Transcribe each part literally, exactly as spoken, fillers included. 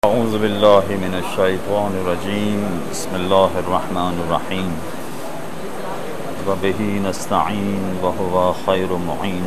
اعوذ باللہ من الشیطان الرجیم بسم اللہ الرحمن الرحیم وبہ نستعین وہو خیر معین۔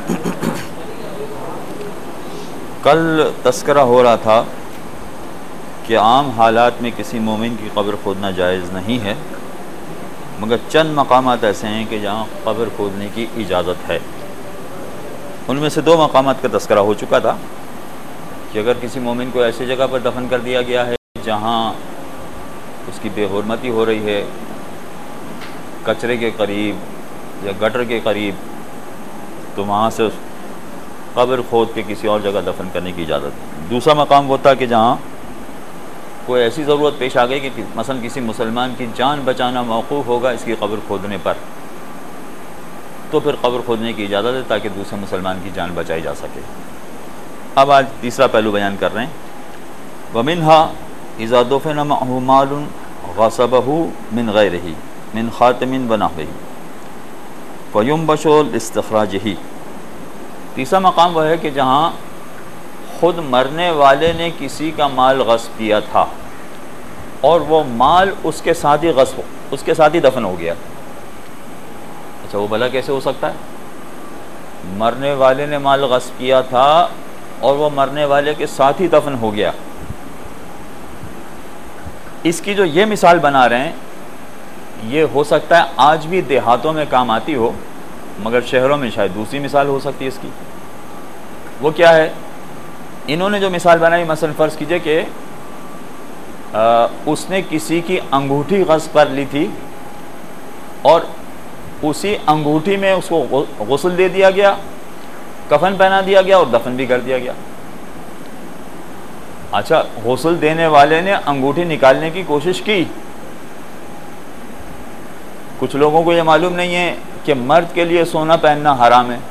کل تذکرہ ہو رہا تھا کہ عام حالات میں کسی مومن کی قبر کھودنا جائز نہیں ہے، مگر چند مقامات ایسے ہیں کہ جہاں قبر کھودنے کی اجازت ہے۔ ان میں سے دو مقامات کا تذکرہ ہو چکا تھا کہ اگر کسی مومن کو ایسی جگہ پر دفن کر دیا گیا ہے جہاں اس کی بے حرمتی ہو رہی ہے، کچرے کے قریب یا گٹر کے قریب، تو وہاں سے اس قبر کھود کے کسی اور جگہ دفن کرنے کی اجازت ہے۔ دوسرا مقام وہ تھا کہ جہاں کوئی ایسی ضرورت پیش آ گئی کہ مثلا کسی مسلمان کی جان بچانا موقوف ہوگا اس کی قبر کھودنے پر، تو پھر قبر کھودنے کی اجازت ہے تاکہ دوسرے مسلمان کی جان بچائی جا سکے۔ اب آج تیسرا پہلو بیان کر رہے ہیں۔ وَمِنْهَا إِذَا دُفِنَ مَعَهُ مَالٌ غَصَبَهُ مِنْ غَيْرِهِ مِنْ خَاتَمٍ وَنَحْوِهِ فَيُنْبَشُ لِاسْتِخْرَاجِهِ۔ تیسرا مقام وہ ہے کہ جہاں خود مرنے والے نے کسی کا مال غصب کیا تھا اور وہ مال اس کے ساتھ ہی غصب اس کے ساتھ ہی دفن ہو گیا۔ اچھا، وہ بھلا کیسے ہو سکتا ہے؟ مرنے والے نے مال غصب کیا تھا اور وہ مرنے والے کے ساتھ ہی دفن ہو گیا۔ اس کی جو یہ مثال بنا رہے ہیں، یہ ہو سکتا ہے آج بھی دیہاتوں میں کام آتی ہو، مگر شہروں میں شاید دوسری مثال ہو سکتی ہے اس کی۔ وہ کیا ہے؟ انہوں نے جو مثال بنائی، مثلا فرض کیجئے کہ آ, اس نے کسی کی انگوٹھی غصب کر لی تھی اور اسی انگوٹھی میں اس کو غسل دے دیا گیا، کفن پہنا دیا گیا اور دفن بھی کر دیا گیا۔ اچھا، غسل دینے والے نے انگوٹھی نکالنے کی کوشش کی۔ کچھ لوگوں کو یہ معلوم نہیں ہے کہ مرد کے لیے سونا پہننا حرام ہے۔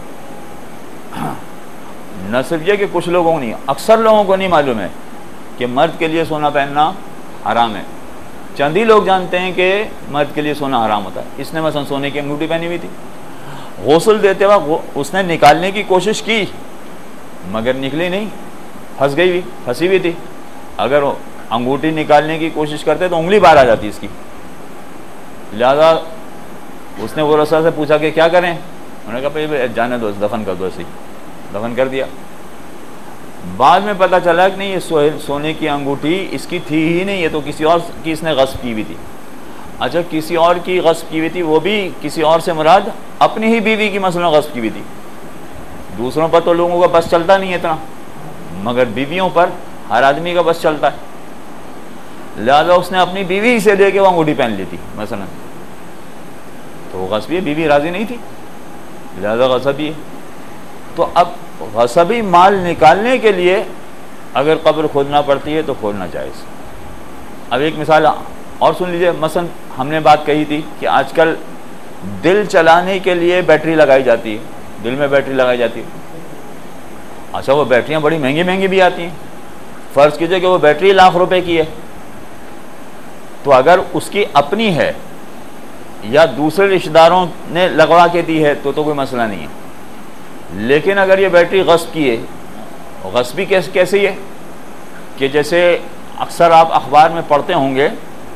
نہ صرف یہ کہ کچھ لوگوں کو نہیں، اکثر لوگوں کو نہیں معلوم ہے کہ مرد کے لیے سونا پہننا حرام ہے۔ چند ہی لوگ جانتے ہیں کہ مرد کے لیے سونا حرام ہوتا ہے۔ اس نے مثلا سونے کی انگوٹھی پہنی ہوئی تھی، غسل دیتے وقت اس نے نکالنے کی کوشش کی مگر نکلی نہیں، پھنس گئی ہوئی پھنسی ہوئی تھی۔ اگر انگوٹھی نکالنے کی کوشش کرتے تو انگلی باہر آ جاتی اس کی، لہذا اس نے وہ رسول سے پوچھا کہ کیا کریں؟ انہوں نے کہا بھائی جانے دو، دفن کر دو، ایسے دفن کر دیا۔ بعد میں پتہ چلا کہ نہیں، یہ سونے کی انگوٹھی اس کی تھی ہی نہیں، یہ تو کسی اور کی اس نے غصب کی ہوئی تھی۔ اچھا، کسی اور کی غصب کی ہوئی تھی، وہ بھی کسی اور سے مراد اپنی ہی بیوی کی مثلا غصب کی ہوئی تھی۔ دوسروں پر تو لوگوں کا بس چلتا نہیں ہے اتنا، مگر بیویوں پر ہر آدمی کا بس چلتا ہے، لہذا اس نے اپنی بیوی سے لے کے وہ انگوٹھی پہن لی تھی مثلا، تو وہ غصبی ہے، بیوی راضی نہیں تھی، لہذا غصبی ہے۔ تو اب غصبی مال نکالنے کے لیے اگر قبر کھودنا پڑتی ہے تو کھودنا جائز۔ اب ایک مثال اور سن لیجئے، مثلا ہم نے بات کہی تھی کہ آج کل دل چلانے کے لیے بیٹری لگائی جاتی ہے، دل میں بیٹری لگائی جاتی ہے۔ اچھا، وہ بیٹریاں بڑی مہنگی مہنگی بھی آتی ہیں۔ فرض کیجئے کہ وہ بیٹری لاکھ روپے کی ہے، تو اگر اس کی اپنی ہے یا دوسرے رشتہ داروں نے لگوا کے دی ہے تو تو کوئی مسئلہ نہیں ہے۔ لیکن اگر یہ بیٹری غصب کی ہے، غصبی کیسی ہے کہ جیسے اکثر آپ اخبار میں پڑھتے ہوں گے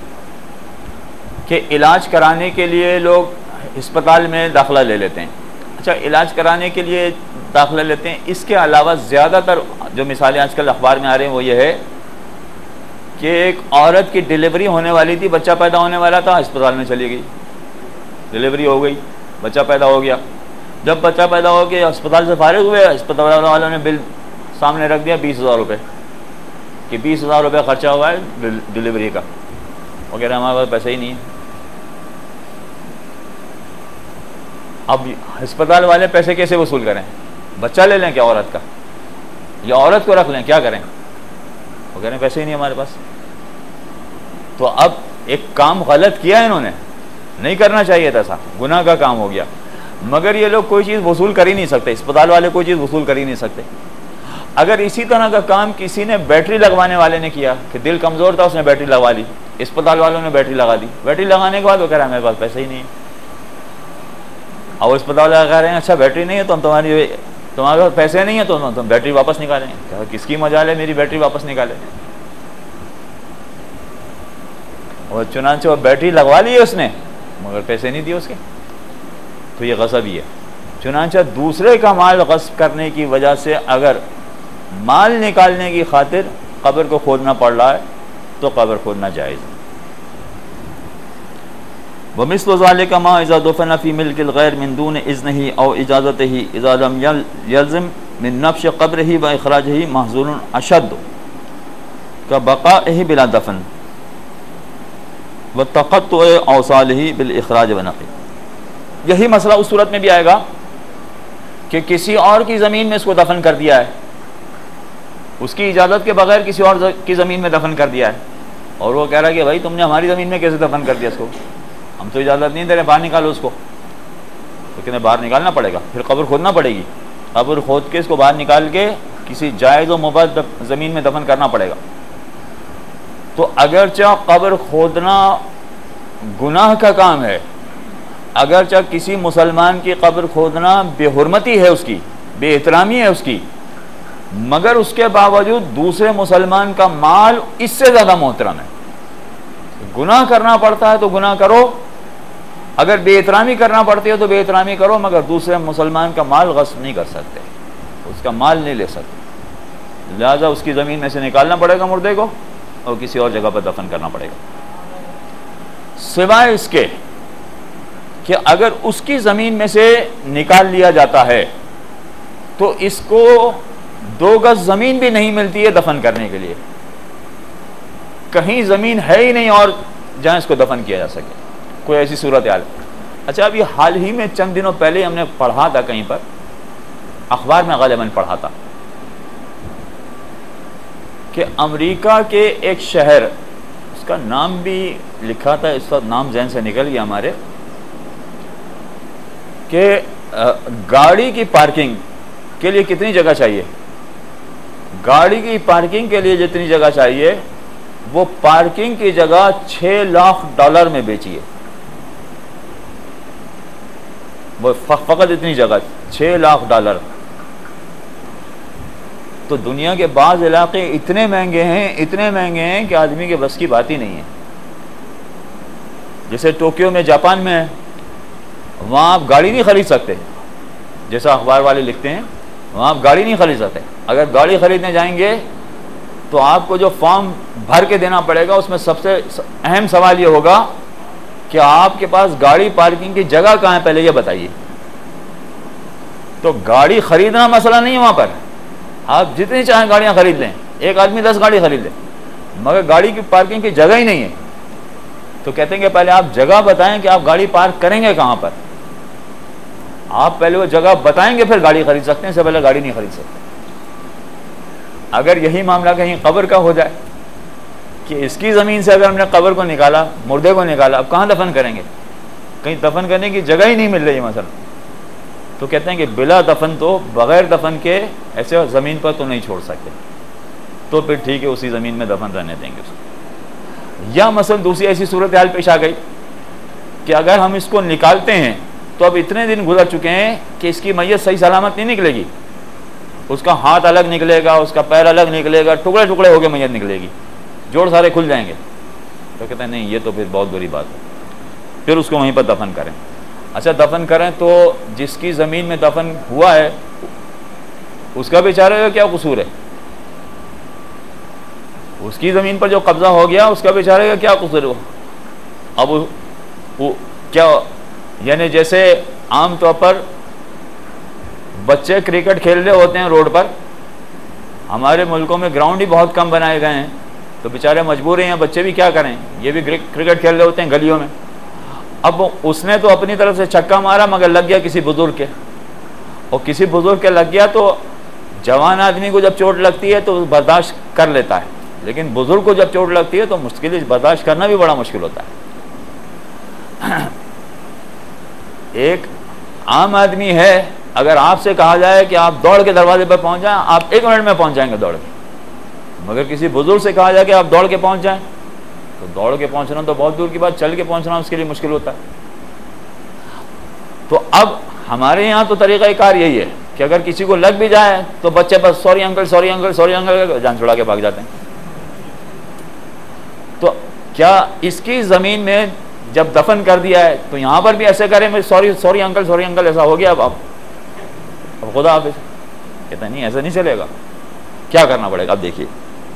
کہ علاج کرانے کے لیے لوگ ہسپتال میں داخلہ لے لیتے ہیں۔ اچھا، علاج کرانے کے لیے داخلہ لیتے ہیں، اس کے علاوہ زیادہ تر جو مثالیں آج کل اخبار میں آ رہی ہیں وہ یہ ہے کہ ایک عورت کی ڈیلیوری ہونے والی تھی، بچہ پیدا ہونے والا تھا، ہسپتال میں چلی گئی، ڈیلیوری ہو گئی، بچہ پیدا ہو گیا۔ جب بچہ پیدا ہو کے ہسپتال سے فارغ ہوئے، ہسپتال والوں نے بل سامنے رکھ دیا بیس ہزار روپے کہ بیس ہزار روپے خرچہ ہوا ہے ڈیلیوری کا، وغیرہ، ہمارے پاس پیسے ہی نہیں ہے۔ اب ہسپتال والے پیسے کیسے وصول کریں؟ بچہ لے لیں کیا عورت کا، یا عورت کو رکھ لیں، کیا کریں؟ وہ کہہ رہے ہیں پیسے ہی نہیں ہمارے پاس۔ تو اب ایک کام غلط کیا ہے انہوں نے، نہیں کرنا چاہیے تھا، ایسا گناہ کا کام ہو گیا، مگر یہ لوگ کوئی چیز وصول کر ہی نہیں سکتے، اسپتال والے کوئی چیز وصول کر ہی نہیں سکتے۔ اگر اسی طرح کا کام کسی نے بیٹری لگوانے والے نے کیا کہ دل کمزور تھا، اس نے بیٹری لگوا لی، اسپتال والوں نے بیٹری لگا دی، بیٹری لگانے کے بعد وہ کہہ رہا ہے میرے پاس پیسے ہی نہیں ہے، اور اسپتال والے کہہ رہے ہیں اچھا بیٹری نہیں ہے تو ہم تمہاری تمہارے پاس پیسے نہیں ہیں تو تم بیٹری واپس نکالیں گے۔ کس کی مجال ہے میری بیٹری واپس نکالے؟ اور چنانچہ وہ بیٹری لگوا لی ہے اس نے مگر پیسے نہیں دیے اس کے، تو یہ غصب ہی ہے۔ چنانچہ دوسرے کا مال غصب کرنے کی وجہ سے اگر مال نکالنے کی خاطر قبر کو کھودنا پڑ رہا ہے تو قبر کھودنا جائز ہے۔ ومثل ذلك ما اذا دفن في ملك الغير من دون اذنه او اجازته اذا لم يلزم من نبش قبره واخراجه محظور اشد كبقائه بلا دفن وتقطع اوصاله بالاخراج ونقل۔ یہی مسئلہ اس صورت میں بھی آئے گا کہ کسی اور کی زمین میں اس کو دفن کر دیا ہے، اس کی اجازت کے بغیر کسی اور کی زمین میں دفن کر دیا ہے، اور وہ کہہ رہا ہے کہ بھائی تم نے ہماری زمین میں کیسے دفن کر دیا اس کو، ہم تو اجازت نہیں دے رہے، باہر نکالو اس کو۔ تو کہتے ہیں باہر نکالنا پڑے گا، پھر قبر کھودنا پڑے گی، قبر کھود کے اس کو باہر نکال کے کسی جائز و مباح زمین میں دفن کرنا پڑے گا۔ تو اگرچہ قبر کھودنا گناہ کا کام ہے، اگرچہ کسی مسلمان کی قبر کھودنا بے حرمتی ہے، اس کی بے احترامی ہے اس کی، مگر اس کے باوجود دوسرے مسلمان کا مال اس سے زیادہ محترم ہے۔ گناہ کرنا پڑتا ہے تو گناہ کرو، اگر بے احترامی کرنا پڑتی ہے تو بے احترامی کرو، مگر دوسرے مسلمان کا مال غصب نہیں کر سکتے، اس کا مال نہیں لے سکتے، لہذا اس کی زمین میں سے نکالنا پڑے گا مردے کو اور کسی اور جگہ پر دفن کرنا پڑے گا، سوائے اس کے کہ اگر اس کی زمین میں سے نکال لیا جاتا ہے تو اس کو دو گز زمین بھی نہیں ملتی ہے دفن کرنے کے لیے، کہیں زمین ہے ہی نہیں اور جہاں اس کو دفن کیا جا سکے، کوئی ایسی صورتحال۔ اچھا ابھی حال ہی میں چند دنوں پہلے ہم نے پڑھا تھا، کہیں پر اخبار میں غالباً پڑھا تھا کہ امریکہ کے ایک شہر، اس کا نام بھی لکھا تھا، اس وقت نام ذہن سے نکل گیا ہمارے، کہ گاڑی کی پارکنگ کے لیے کتنی جگہ چاہیے، گاڑی کی پارکنگ کے لیے جتنی جگہ چاہیے وہ پارکنگ کی جگہ چھ لاکھ ڈالر میں بیچی ہے، وہ فقط اتنی جگہ چھ لاکھ ڈالر۔ تو دنیا کے بعض علاقے اتنے مہنگے ہیں اتنے مہنگے ہیں کہ آدمی کے بس کی بات ہی نہیں ہے، جیسے ٹوکیو میں، جاپان میں ہے، وہاں آپ گاڑی نہیں خرید سکتے، جیسا اخبار والے لکھتے ہیں وہاں آپ گاڑی نہیں خرید سکتے، اگر گاڑی خریدنے جائیں گے تو آپ کو جو فارم بھر کے دینا پڑے گا اس میں سب سے اہم سوال یہ ہوگا کہ آپ کے پاس گاڑی پارکنگ کی جگہ کہاں ہے، پہلے یہ بتائیے۔ تو گاڑی خریدنا مسئلہ نہیں ہے وہاں پر، آپ جتنی چاہیں گاڑیاں خرید لیں، ایک آدمی دس گاڑی خرید لیں، مگر گاڑی کی پارکنگ کی جگہ ہی نہیں ہے۔ تو کہتے ہیں کہ پہلے آپ جگہ بتائیں کہ آپ گاڑی پارک کریں گے کہاں پر، آپ پہلے وہ جگہ بتائیں گے پھر گاڑی خرید سکتے ہیں، اس سے پہلے گاڑی نہیں خرید سکتے۔ اگر یہی معاملہ کہیں قبر کا ہو جائے کہ اس کی زمین سے اگر ہم نے قبر کو نکالا، مردے کو نکالا، اب کہاں دفن کریں گے، کہیں دفن کرنے کی جگہ ہی نہیں مل رہی مثلا، تو کہتے ہیں کہ بلا دفن، تو بغیر دفن کے ایسے زمین پر تو نہیں چھوڑ سکتے، تو پھر ٹھیک ہے اسی زمین میں دفن رہنے دیں گے اس کو۔ یا مثلا دوسری ایسی صورتحال پیش آ گئی کہ اگر ہم اس کو نکالتے ہیں تو اب اتنے دن گزر چکے ہیں کہ اس کی میت صحیح سلامت نہیں نکلے گی، اس کا ہاتھ الگ نکلے گا، اس کا پیر الگ نکلے گا، ٹکڑے ٹکڑے ہو کے میت نکلے گی، جوڑ سارے کھل جائیں گے، تو کہتے ہیں نہیں یہ تو پھر بہت بری بات ہے، پھر اس کو وہیں پر دفن کریں۔ اچھا دفن کریں تو جس کی زمین میں دفن ہوا ہے اس کا بیچارے کا کیا قصور ہے، اس کی زمین پر جو قبضہ ہو گیا اس کا بیچارے کا کیا قصور ہے؟ اب وہ کیا، یعنی جیسے عام طور پر بچے کرکٹ کھیل رہے ہوتے ہیں روڈ پر، ہمارے ملکوں میں گراؤنڈ ہی بہت کم بنائے گئے ہیں، تو بیچارے مجبور ہیں، بچے بھی کیا کریں، یہ بھی کرکٹ کھیل رہے ہوتے ہیں گلیوں میں۔ اب اس نے تو اپنی طرف سے چھکا مارا مگر لگ گیا کسی بزرگ کے، اور کسی بزرگ کے لگ گیا تو جوان آدمی کو جب چوٹ لگتی ہے تو برداشت کر لیتا ہے، لیکن بزرگ کو جب چوٹ لگتی ہے تو مشکل برداشت کرنا بھی بڑا مشکل ہوتا ہے۔ ایک عام آدمی ہے، اگر آپ سے کہا جائے کہ آپ دوڑ کے دروازے پر پہنچ جائیں، آپ ایک منٹ میں پہنچ جائیں گے دوڑ کے، مگر کسی بزرگ سے کہا جائے کہ آپ دوڑ کے پہنچ جائیں تو دوڑ کے پہنچنا تو بہت دور کی بات، چل کے پہنچنا اس کے لیے مشکل ہوتا ہے۔ تو اب ہمارے یہاں تو طریقہ کار یہی ہے کہ اگر کسی کو لگ بھی جائے تو بچے بس sorry uncle sorry uncle sorry uncle جان چھڑا کے بھاگ جاتے ہیں۔ تو کیا اس کی زمین میں جب دفن کر دیا ہے تو یہاں پر بھی ایسے کریں sorry sorry uncle sorry uncle ایسا ہو گیا اب اب اب خدا حافظ؟ کہتا نہیں ایسا نہیں چلے گا. کیا کرنا پڑے گا؟ اب دیکھیے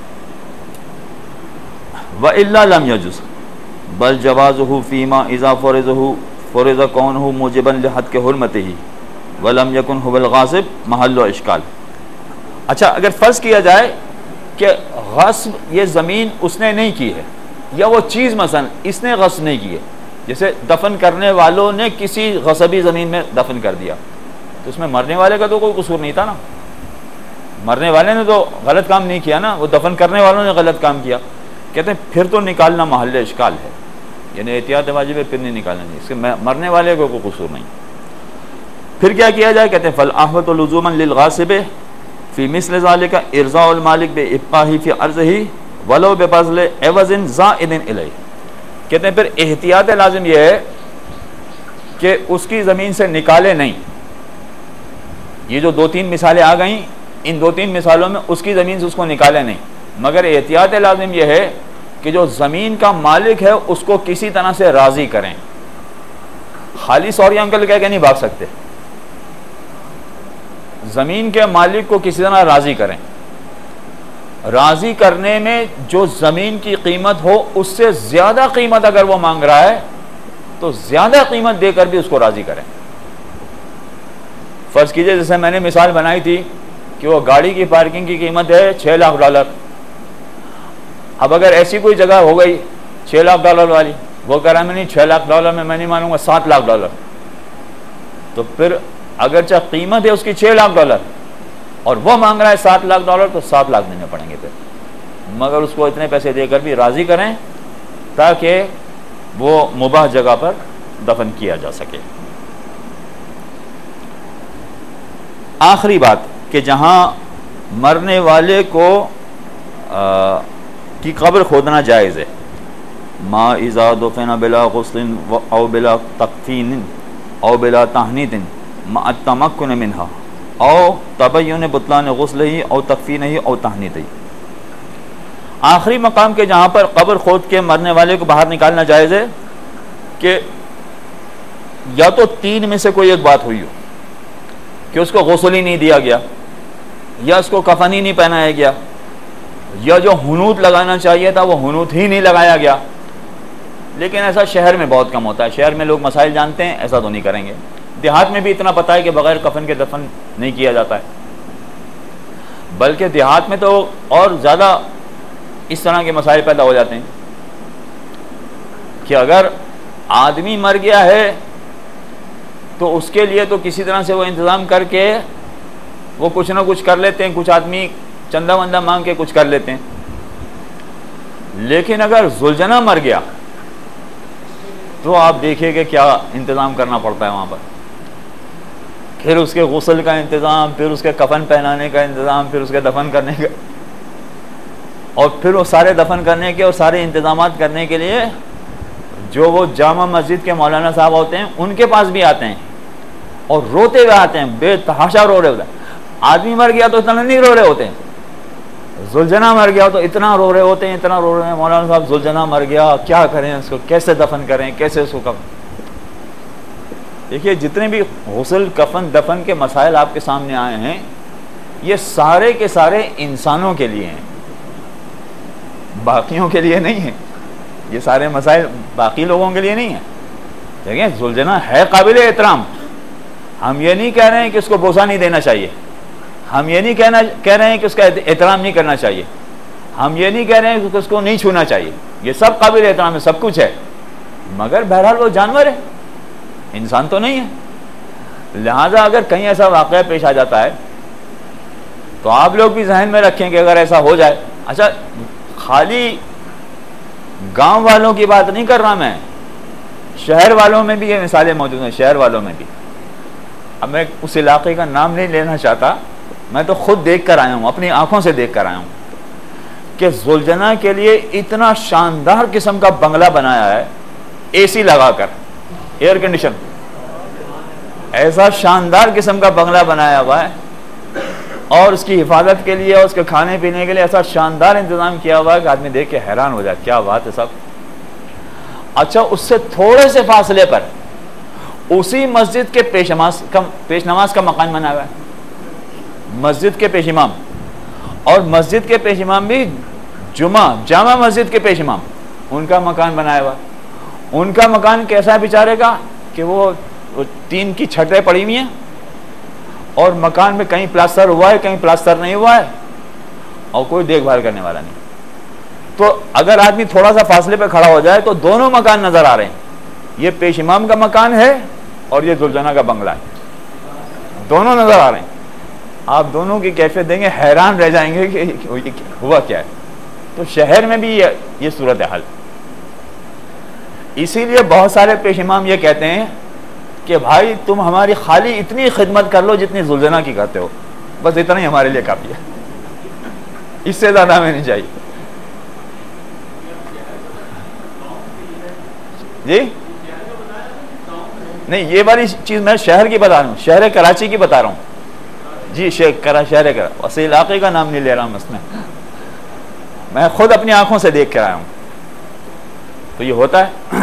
وَإِلَّا لَمْ يَجُزْ بَلْ جَوَازُهُ فِي مَا إِذَا فُرِضَ فُرِضَ كَوْنُهُ مُوجِبًا لِحَتْكِ حُرْمَتِهِ وَلَمْ يَكُنْ هُوَ الْغَاصِبُ مَحَلُّ إِشْكَالٍ. اچھا اگر فرض کیا جائے کہ غصب یہ زمین اس نے نہیں کی ہے یا وہ چیز مثلا اس نے غصب نہیں کی ہے، جیسے دفن کرنے والوں نے کسی غصبی زمین میں دفن کر دیا تو اس میں مرنے والے کا تو کوئی قصور نہیں تھا نا، مرنے والے نے تو غلط کام نہیں کیا نا، وہ دفن کرنے والوں نے غلط کام کیا. کہتے ہیں پھر تو نکالنا محل اشکال ہے، یعنی احتیاط واجب ہے، پھر نہیں نکالنا نہیں، اس کے مرنے والے کو کوئی قصور نہیں. پھر کیا کیا جائے؟ کہتے ہیں فالآحوۃ لزوما للغاصب فی مثل ذلک ارضاء المالک بابقائہ فی ارضہ ولو ببذل عوض زائد الیہ. کہتے ہیں پھر احتیاط لازم یہ ہے کہ اس کی زمین سے نکالے نہیں. یہ جو دو تین مثالیں آ گئیں، ان دو تین مثالوں میں اس کی زمین سے اس کو نکالے نہیں، مگر احتیاط لازم یہ ہے کہ جو زمین کا مالک ہے اس کو کسی طرح سے راضی کریں. خالی سوری انکل کہہ کے نہیں بھاگ سکتے، زمین کے مالک کو کسی طرح راضی کریں. راضی کرنے میں جو زمین کی قیمت ہو اس سے زیادہ قیمت اگر وہ مانگ رہا ہے تو زیادہ قیمت دے کر بھی اس کو راضی کریں. فرض کیجئے جیسے میں نے مثال بنائی تھی کہ وہ گاڑی کی پارکنگ کی قیمت ہے چھ لاکھ ڈالر. اب اگر ایسی کوئی جگہ ہو گئی چھ لاکھ ڈالر والی، وہ کہہ رہا ہے میں نہیں چھ لاکھ ڈالر میں میں نہیں مانوں گا سات لاکھ ڈالر، تو پھر اگرچہ قیمت ہے اس کی چھ لاکھ ڈالر اور وہ مانگ رہا ہے سات لاکھ ڈالر تو سات لاکھ دینے پڑیں گے پھر، مگر اس کو اتنے پیسے دے کر بھی راضی کریں تاکہ وہ مباح جگہ پر دفن کیا جا سکے. آخری بات کہ جہاں مرنے والے کو آ, کی قبر کھودنا جائز ہے، ما اذا دفن بلا غسل او بلا تکفین او بلا تحنیط مع التمکن منها او تبین بطلان غسل ہی او تکفین ہی او تحنیط ہی. آخری مقام کے جہاں پر قبر کھود کے مرنے والے کو باہر نکالنا جائز ہے کہ یا تو تین میں سے کوئی ایک بات ہوئی ہو کہ اس کو غسل ہی نہیں دیا گیا، یا اس کو کفن ہی نہیں پہنایا گیا، یا جو حنوط لگانا چاہیے تھا وہ حنوط ہی نہیں لگایا گیا. لیکن ایسا شہر میں بہت کم ہوتا ہے، شہر میں لوگ مسائل جانتے ہیں، ایسا تو نہیں کریں گے. دیہات میں بھی اتنا پتہ ہے کہ بغیر کفن کے دفن نہیں کیا جاتا ہے، بلکہ دیہات میں تو اور زیادہ اس طرح کے مسائل پیدا ہو جاتے ہیں کہ اگر آدمی مر گیا ہے تو اس کے لیے تو کسی طرح سے وہ انتظام کر کے وہ کچھ نہ کچھ کر لیتے ہیں، کچھ آدمی چندہ وندہ مانگ کے کچھ کر لیتے ہیں. لیکن اگر ذوالجناح مر گیا تو آپ دیکھیے کہ کیا انتظام کرنا پڑتا ہے وہاں پر، پھر اس کے غسل کا انتظام، پھر اس کے کفن پہنانے کا انتظام، پھر اس کے دفن کرنے کا، اور پھر وہ سارے دفن کرنے کے اور سارے انتظامات کرنے کے لیے جو وہ جامع مسجد کے مولانا صاحب ہوتے ہیں ان کے پاس بھی آتے ہیں اور روتے ہوئے آتے ہیں، بے تحاشا رو رہے ہوتے ہیں. آدمی مر گیا تو اتنا نہیں رو رہے ہوتے ہیں، ذوالجناح مر گیا تو اتنا رو رہے ہوتے ہیں، اتنا رو رہے ہیں مولانا صاحب ذوالجناح مر گیا، کیا کریں اس کو، کیسے دفن کریں، کیسے اس کو کفن. دیکھیے جتنے بھی غسل کفن دفن کے مسائل آپ کے سامنے آئے ہیں یہ سارے کے سارے انسانوں کے لیے ہیں، باقیوں کے لیے نہیں ہیں. یہ سارے مسائل باقی لوگوں کے لیے نہیں ہیں. دیکھیں ذوالجناح ہے قابل احترام، ہم یہ نہیں کہہ رہے ہیں کہ اس کو بوسہ نہیں دینا چاہیے، ہم یہ نہیں کہنا کہہ رہے ہیں کہ اس کا احترام نہیں کرنا چاہیے، ہم یہ نہیں کہہ رہے ہیں کہ اس کو نہیں چھونا چاہیے، یہ سب قابل احترام ہے، سب کچھ ہے، مگر بہرحال وہ جانور ہے، انسان تو نہیں ہے. لہٰذا اگر کہیں ایسا واقعہ پیش آ جاتا ہے تو آپ لوگ بھی ذہن میں رکھیں کہ اگر ایسا ہو جائے. اچھا خالی گاؤں والوں کی بات نہیں کر رہا میں، شہر والوں میں بھی یہ مثالیں موجود ہیں، شہر والوں میں بھی. اب میں اس علاقے کا نام نہیں لینا چاہتا، میں تو خود دیکھ کر آیا ہوں، اپنی آنکھوں سے دیکھ کر آیا ہوں کہ ذوالجناح کے لیے اتنا شاندار قسم کا بنگلہ بنایا ہے، اے سی لگا کر، ایئر کنڈیشن، ایسا شاندار قسم کا بنگلہ بنایا ہوا ہے، اور اس کی حفاظت کے لیے اور اس کے کھانے پینے کے لیے ایسا شاندار انتظام کیا ہوا ہے کہ آدمی دیکھ کے حیران ہو جائے، کیا بات ہے صاحب. اچھا اس سے تھوڑے سے فاصلے پر اسی مسجد کے پیش نماز کا پیش نماز کا مکان بنا ہوا ہے، مسجد کے پیش امام، اور مسجد کے پیش امام بھی جمعہ جامع مسجد کے پیش امام، ان کا مکان بنایا ہوا. ان کا مکان کیسا ہے بیچارے کا کہ وہ تین کی چھتیں پڑی ہوئی ہیں اور مکان میں کہیں پلاسٹر ہوا ہے کہیں پلاسٹر نہیں ہوا ہے اور کوئی دیکھ بھال کرنے والا نہیں. تو اگر آدمی تھوڑا سا فاصلے پہ کھڑا ہو جائے تو دونوں مکان نظر آ رہے ہیں، یہ پیش امام کا مکان ہے اور یہ ذوالجناح کا بنگلہ ہے، دونوں نظر آ رہے ہیں. آپ دونوں کی کیفیت دیں گے، حیران رہ جائیں گے کہ ہوا کیا ہے. تو شہر میں بھی یہ صورت حال. اسی لیے بہت سارے پیش امام یہ کہتے ہیں کہ بھائی تم ہماری خالی اتنی خدمت کر لو جتنی ذوالجناح کی کرتے ہو، بس اتنا ہی ہمارے لیے کافی ہے، اس سے زیادہ ہمیں نہیں چاہیے. جی نہیں، یہ والی چیز میں شہر کی بتا رہا ہوں، شہر کراچی کی بتا رہا ہوں. جی شہر شہر کرا اسی علاقے کا نام نہیں لے رہا ہوں، اس میں میں خود اپنی آنکھوں سے دیکھ کر آیا ہوں. تو یہ ہوتا ہے.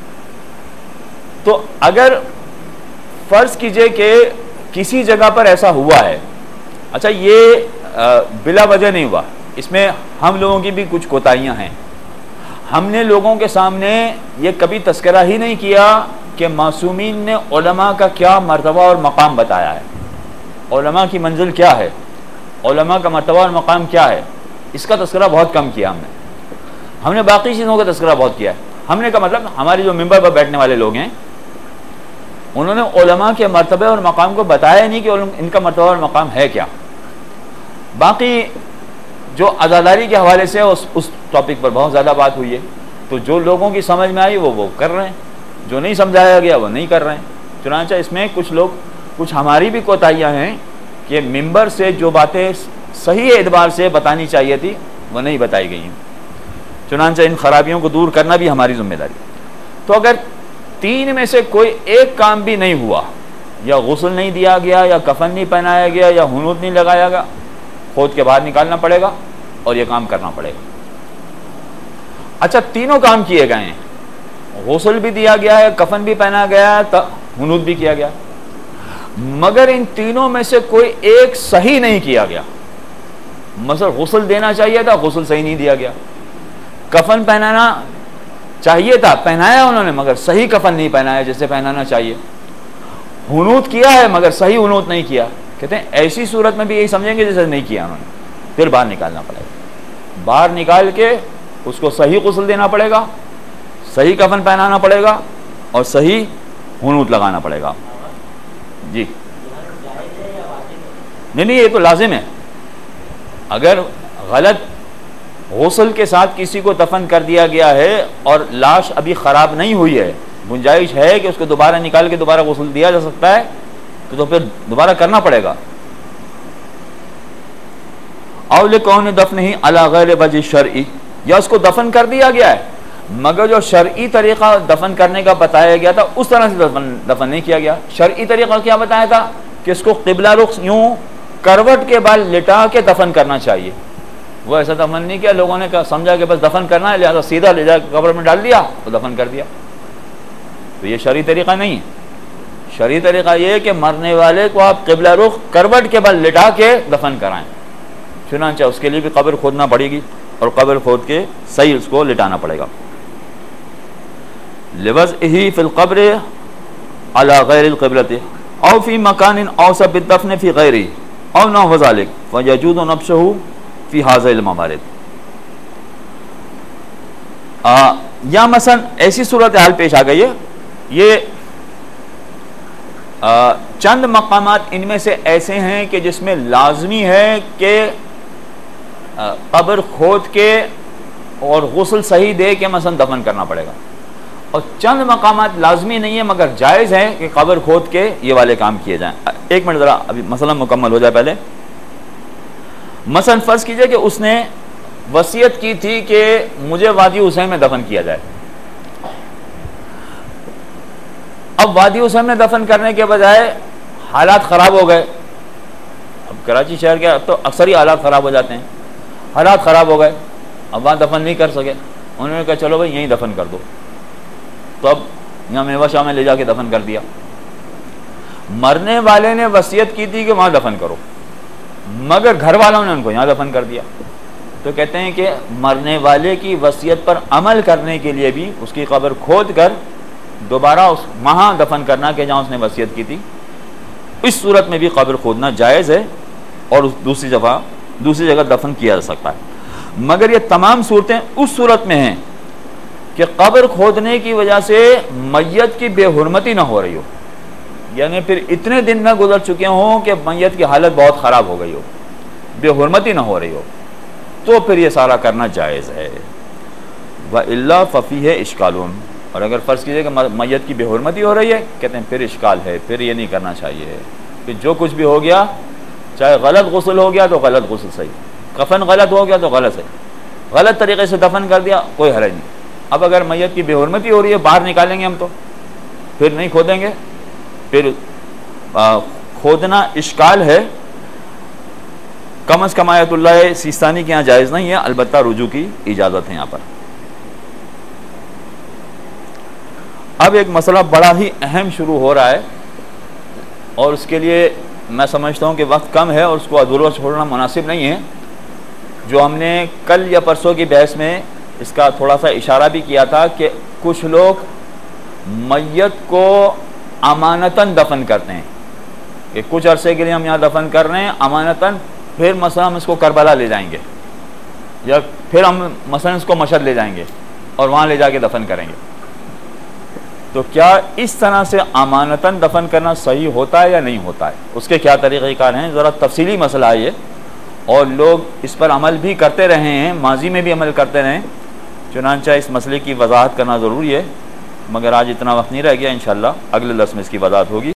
تو اگر فرض کیجئے کہ کسی جگہ پر ایسا ہوا ہے، اچھا یہ بلا وجہ نہیں ہوا، اس میں ہم لوگوں کی بھی کچھ کوتاہیاں ہیں. ہم نے لوگوں کے سامنے یہ کبھی تذکرہ ہی نہیں کیا کہ معصومین نے علماء کا کیا مرتبہ اور مقام بتایا ہے، علماء کی منزل کیا ہے، علماء کا مرتبہ اور مقام کیا ہے. اس کا تذکرہ بہت کم کیا ہم نے. ہم نے باقی چیزوں کا تذکرہ بہت کیا ہے. ہم نے کا مطلب ہماری جو ممبر پر بیٹھنے والے لوگ ہیں انہوں نے علماء کے مرتبے اور مقام کو بتایا نہیں کہ ان کا مرتبہ اور مقام ہے کیا. باقی جو عزاداری کے حوالے سے اس اس ٹاپک پر بہت زیادہ بات ہوئی ہے، تو جو لوگوں کی سمجھ میں آئی وہ وہ کر رہے ہیں، جو نہیں سمجھایا گیا وہ نہیں کر رہے ہیں. چنانچہ اس میں کچھ لوگ کچھ ہماری بھی کوتاہیاں ہیں کہ ممبر سے جو باتیں صحیح اعتبار سے بتانی چاہیے تھی وہ نہیں بتائی گئی ہیں. چنانچہ ان خرابیوں کو دور کرنا بھی ہماری ذمہ داری. تو اگر تین میں سے کوئی ایک کام بھی نہیں ہوا، یا غسل نہیں دیا گیا، یا کفن نہیں پہنایا گیا، یا ہنوط نہیں لگایا گیا، کھود کے باہر نکالنا پڑے گا اور یہ کام کرنا پڑے گا. اچھا تینوں کام کیے گئے ہیں، غسل بھی دیا گیا ہے، کفن بھی پہنا گیا ہے، ہنوط بھی کیا گیا، مگر ان تینوں میں سے کوئی ایک صحیح نہیں کیا گیا. مثلا غسل دینا چاہیے تھا، غسل صحیح نہیں دیا گیا. کفن پہنانا چاہیے تھا، پہنایا انہوں نے مگر صحیح کفن نہیں پہنایا جیسے پہنانا چاہیے. ہنوط کیا ہے مگر صحیح ہنوط نہیں کیا. کہتے ہیں ایسی صورت میں بھی یہی سمجھیں گے جیسے نہیں کیا انہوں نے، پھر باہر نکالنا پڑے گا. باہر نکال کے اس کو صحیح غسل دینا پڑے گا، صحیح کفن پہنانا پڑے گا اور صحیح ہنوط لگانا پڑے گا. جی نہیں نہیں، یہ تو لازم ہے. اگر غلط غسل کے ساتھ کسی کو دفن کر دیا گیا ہے اور لاش ابھی خراب نہیں ہوئی ہے، گنجائش ہے کہ اس کو دوبارہ نکال کے دوبارہ غسل دیا جا سکتا ہے، تو, تو پھر دوبارہ کرنا پڑے گا. او لکون دفن ہی علی غیر وجہ شرعی، یا اس کو دفن کر دیا گیا ہے مگر جو شرعی طریقہ دفن کرنے کا بتایا گیا تھا اس طرح سے دفن دفن نہیں کیا گیا. شرعی طریقہ کیا بتایا تھا کہ اس کو قبلہ رخ یوں کروٹ کے بال لٹا کے دفن کرنا چاہیے. وہ ایسا دفن نہیں کیا، لوگوں نے کہا سمجھا کہ بس دفن کرنا ہے لہٰذا سیدھا لے جا کے قبر میں ڈال دیا تو دفن کر دیا. تو یہ شرعی طریقہ نہیں ہے. شرعی طریقہ یہ ہے کہ مرنے والے کو آپ قبلہ رخ کروٹ کے بال لٹا کے دفن کرائیں. چنانچہ اس کے لیے بھی قبر کھودنا پڑے گی اور قبر کھود کے صحیح اس کو لٹانا پڑے گا. لوضعہ فی القبر علی غیر القبلۃ او فی مکان اوسع بالدفن فی غیرہ او نحو ذلک فیجوز نبشہ فی هذه الموارد. یا مثلا ایسی صورتحال پیش آ گئی ہے، یہ آ, چند مقامات ان میں سے ایسے ہیں کہ جس میں لازمی ہے کہ آ, قبر کھود کے اور غسل صحیح دے کے مثلا دفن کرنا پڑے گا، اور چند مقامات لازمی نہیں ہے مگر جائز ہے کہ قبر کھود کے یہ والے کام کیے جائیں. ایک منٹ ذرا ابھی مسئلہ مکمل ہو جائے پہلے. مثلا فرض کیجئے کہ اس نے وصیت کی تھی کہ مجھے وادی حسین میں دفن کیا جائے. اب وادی حسین میں دفن کرنے کے بجائے حالات خراب ہو گئے. اب کراچی شہر کے اب تو اکثر ہی حالات خراب ہو جاتے ہیں. حالات خراب ہو گئے، اب وہاں دفن نہیں کر سکے. انہوں نے کہا چلو بھائی یہیں دفن کر دو. تو اب یہاں میوہ شاہ میں لے جا کے دفن کر دیا. مرنے والے نے وصیت کی تھی کہ وہاں دفن کرو، مگر گھر والوں نے ان کو یہاں دفن کر دیا. تو کہتے ہیں کہ مرنے والے کی وصیت پر عمل کرنے کے لیے بھی اس کی قبر کھود کر دوبارہ اس وہاں دفن کرنا کہ جہاں اس نے وصیت کی تھی، اس صورت میں بھی قبر کھودنا جائز ہے اور دوسری جگہ دوسری جگہ دفن کیا جا سکتا ہے. مگر یہ تمام صورتیں اس صورت میں ہیں کہ قبر کھودنے کی وجہ سے میت کی بے حرمتی نہ ہو رہی ہو، یعنی پھر اتنے دن نہ گزر چکے ہوں کہ میت کی حالت بہت خراب ہو گئی ہو، بے حرمتی نہ ہو رہی ہو، تو پھر یہ سارا کرنا جائز ہے. وَإِلَّا فَفِيهِ إِشْكَالٌ، اور اگر فرض کیجئے کہ میت کی بے حرمتی ہو رہی ہے، کہتے ہیں پھر اشکال ہے، پھر یہ نہیں کرنا چاہیے. کہ جو کچھ بھی ہو گیا، چاہے غلط غسل ہو گیا تو غلط غسل صحیح، کفن غلط ہو گیا تو غلط صحیح، غلط طریقے سے دفن کر دیا کوئی حرج نہیں. اب اگر میت کی بے حرمتی ہو رہی ہے، باہر نکالیں گے ہم تو پھر نہیں کھودیں گے، پھر کھودنا اشکال ہے. کم از کم آیت اللہ سیستانی کے یہاں جائز نہیں ہے، البتہ رجوع کی اجازت ہے یہاں پر. اب ایک مسئلہ بڑا ہی اہم شروع ہو رہا ہے، اور اس کے لیے میں سمجھتا ہوں کہ وقت کم ہے اور اس کو ادھورا چھوڑنا مناسب نہیں ہے. جو ہم نے کل یا پرسوں کی بحث میں اس کا تھوڑا سا اشارہ بھی کیا تھا کہ کچھ لوگ میت کو امانتاً دفن کرتے ہیں کہ کچھ عرصے کے لیے ہم یہاں دفن کر رہے ہیں امانتاً، پھر مثلا ہم اس کو کربلا لے جائیں گے، یا پھر ہم مثلا اس کو مشہد لے جائیں گے اور وہاں لے جا کے دفن کریں گے. تو کیا اس طرح سے امانتاً دفن کرنا صحیح ہوتا ہے یا نہیں ہوتا ہے؟ اس کے کیا طریقہ کار ہیں؟ ذرا تفصیلی مسئلہ ہے یہ، اور لوگ اس پر عمل بھی کرتے رہے ہیں، ماضی میں بھی عمل کرتے رہے ہیں. چنانچہ اس مسئلے کی وضاحت کرنا ضروری ہے، مگر آج اتنا وقت نہیں رہ گیا، انشاءاللہ اگلے درس میں اس کی وضاحت ہوگی.